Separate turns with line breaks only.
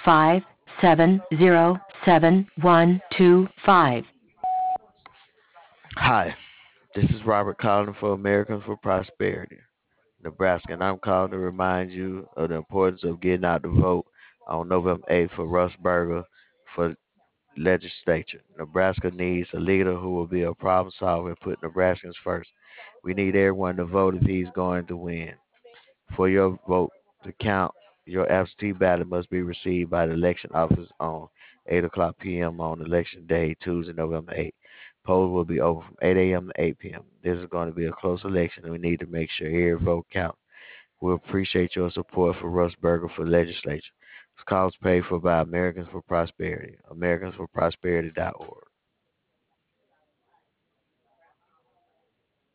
5707125.
Hi, this is Robert calling for Americans for Prosperity, Nebraska, and I'm calling to remind you of the importance of getting out to vote on November 8th for Russ Berger for legislature. Nebraska needs a leader who will be a problem solver and put Nebraskans first. We need everyone to vote if he's going to win. For your vote to count, your absentee ballot must be received by the election office on 8 o'clock p.m. on election day, Tuesday, November 8th. Polls will be open from 8 a.m. to 8 p.m. This is going to be a close election, and we need to make sure every vote counts. We appreciate your support for Russ Berger for legislature. This call is paid for by Americans for Prosperity, AmericansForProsperity.org.